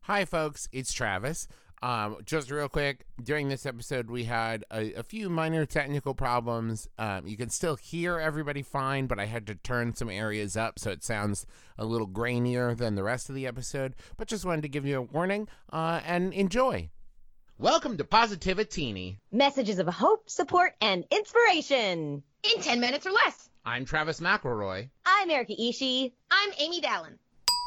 Hi, folks. It's Travis. Just real quick, during this episode, we had a few minor technical problems. You can still hear everybody fine, but I had to turn some areas up so it sounds a little grainier than the rest of the episode. But just wanted to give you a warning and enjoy. Welcome to Positivitini. Messages of hope, support, and inspiration. In 10 minutes or less. I'm Travis McElroy. I'm Erica Ishii. I'm Amy Dallin.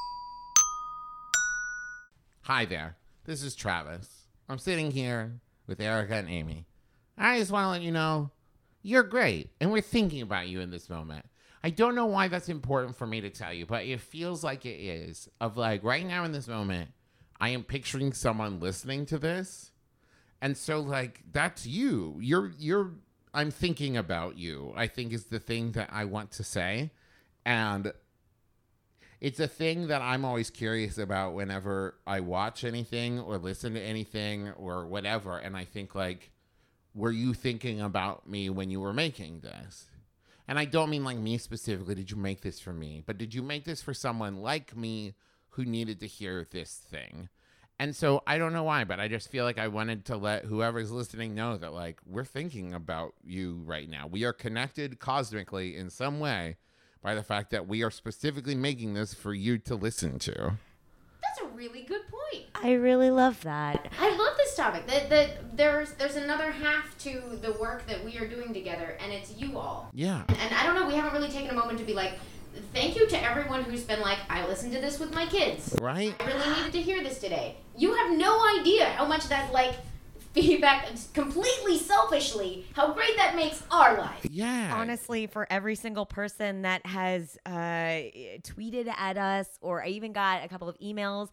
Hi there. This is Travis. I'm sitting here with Erica and Amy. I just want to let you know, you're great, and we're thinking about you in this moment. I don't know why that's important for me to tell you, but it feels like it is. Of like, right now in this moment, I am picturing someone listening to this, and so like, that's you. I'm thinking about you, I think is the thing that I want to say, and it's a thing that I'm always curious about whenever I watch anything or listen to anything or whatever. And I think like, were you thinking about me when you were making this? And I don't mean like me specifically. Did you make this for me? But did you make this for someone like me who needed to hear this thing? And so I don't know why, but I just feel like I wanted to let whoever's listening know that like, we're thinking about you right now. We are connected cosmically in some way by the fact that we are specifically making this for you to listen to. That's a really good point. I really love that. I love this topic. There's another half to the work that we are doing together, and it's you all. Yeah. And I don't know, we haven't really taken a moment to be like, thank you to everyone who's been like, I listened to this with my kids. Right? I really needed to hear this today. You have no idea how much that, like, feedback completely selfishly, how great that makes our life. Yeah. Honestly, for every single person that has tweeted at us, or I even got a couple of emails,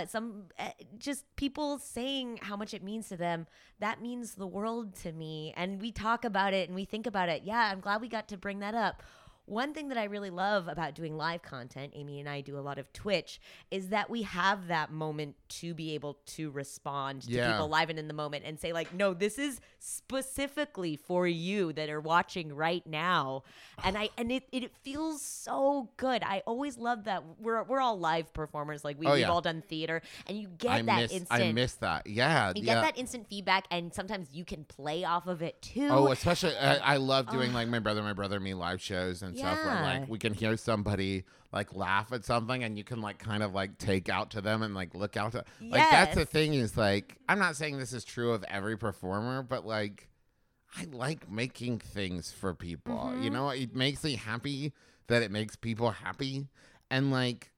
just people saying how much it means to them, that means the world to me. And we talk about it and we think about it. Yeah, I'm glad we got to bring that up. One thing that I really love about doing live content, Amy and I do a lot of Twitch, is that we have that moment to be able to respond to people live and in the moment and say like, no, this is specifically for you that are watching right now. And it feels so good. I always love that we're all live performers. Like we've all done theater, and you get instant. I miss that. Yeah. You get that instant feedback, and sometimes you can play off of it too. Oh, especially I love doing like my brother, me live shows and stuff where like we can hear somebody like laugh at something and you can like kind of like take out to them and like look out to like that's the thing is like, I'm not saying this is true of every performer, but like I like making things for people. Mm-hmm. You know, it makes me happy that it makes people happy. And like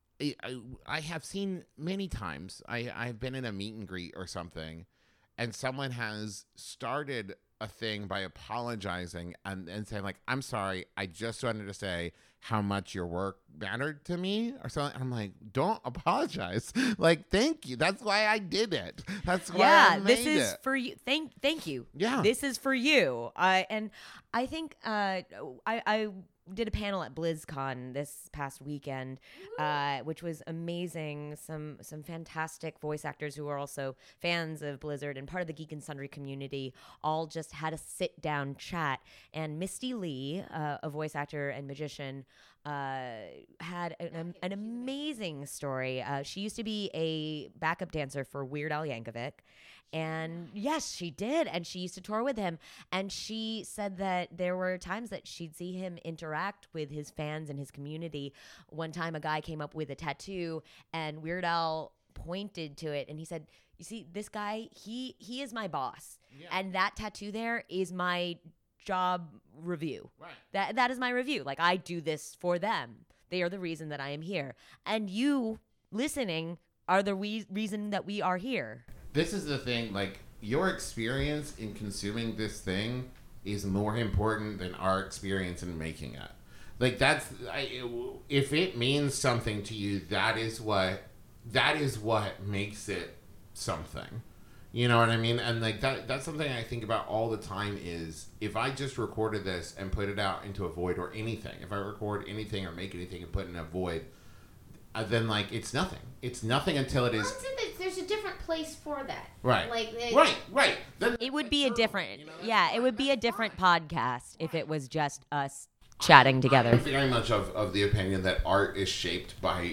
I have seen many times I've been in a meet and greet or something and someone has started a thing by apologizing and saying like, I'm sorry, I just wanted to say how much your work mattered to me or something. I'm like, don't apologize. Like, thank you. That's why I did it. That's why I made this is for you. Thank you. Yeah. This is for you. And I think I did a panel at BlizzCon this past weekend, which was amazing. Some fantastic voice actors who are also fans of Blizzard and part of the Geek and Sundry community all just had a sit-down chat. And Misty Lee, a voice actor and magician, had an amazing story. She used to be a backup dancer for Weird Al Yankovic. And yes, she did. And she used to tour with him. And she said that there were times that she'd see him interact with his fans and his community. One time a guy came up with a tattoo and Weird Al pointed to it and he said, you see, this guy, he is my boss. Yeah. And that tattoo there is my job review. Right. That is my review. Like, I do this for them. They are the reason that I am here. And you listening are the reason that we are here. This is the thing, like, your experience in consuming this thing is more important than our experience in making it. Like, if it means something to you, that is what makes it something. You know what I mean? And, like, that's something I think about all the time is, if I just recorded this and put it out into a void or anything, if I record anything or make anything and put it in a void, then like it's nothing. It's nothing until it is. There's a different place for that. Right. Like right. Then it would be a different. It would be a different podcast if it was just us chatting together. I'm very much of the opinion that art is shaped by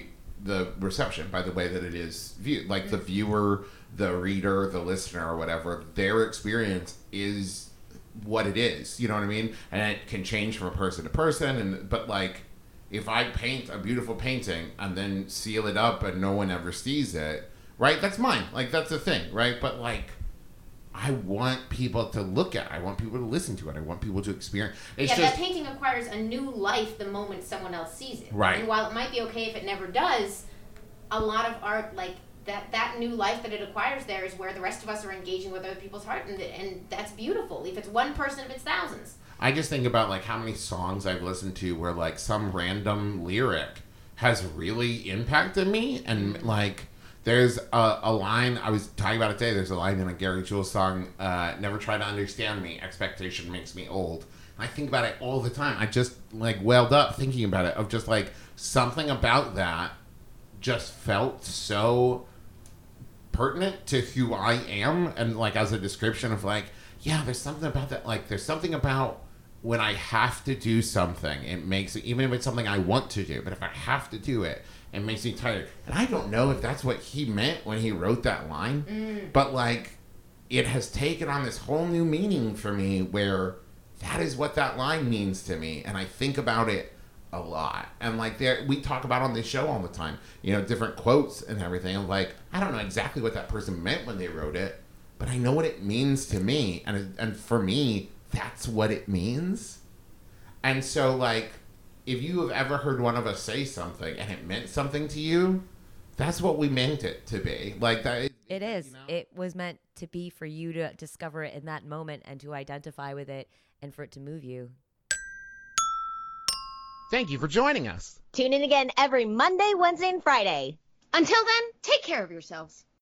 the reception, by the way that it is viewed. Like the viewer, the reader, the listener, or whatever, their experience is what it is. You know what I mean? And it can change from person to person. But like, if I paint a beautiful painting and then seal it up and no one ever sees it, right? That's mine. Like that's the thing, right? But like, I want people to look at it. I want people to listen to it. I want people to experience. It's yeah, just, that painting acquires a new life the moment someone else sees it. Right. And while it might be okay if it never does, a lot of art, like that new life that it acquires there is where the rest of us are engaging with other people's heart, and that's beautiful. If it's one person, if it's thousands. I just think about like how many songs I've listened to where like some random lyric has really impacted me, and like there's a line I was talking about it today. There's a line in a Gary Jules song, "Never try to understand me. Expectation makes me old." I think about it all the time. I just like welled up thinking about it. Of just like something about that just felt so pertinent to who I am, and like as a description of like, yeah, there's something about that. Like there's something about when I have to do something, it makes it, even if it's something I want to do, but if I have to do it, it makes me tired. And I don't know if that's what he meant when he wrote that line, but like it has taken on this whole new meaning for me where that is what that line means to me. And I think about it a lot. And like we talk about on this show all the time, you know, different quotes and everything. I'm like, I don't know exactly what that person meant when they wrote it, but I know what it means to me. And for me, that's what it means. And so like, if you have ever heard one of us say something and it meant something to you, that's what we meant it to be. Like that. It is. You know? It was meant to be for you to discover it in that moment and to identify with it and for it to move you. Thank you for joining us. Tune in again every Monday, Wednesday, and Friday. Until then, take care of yourselves.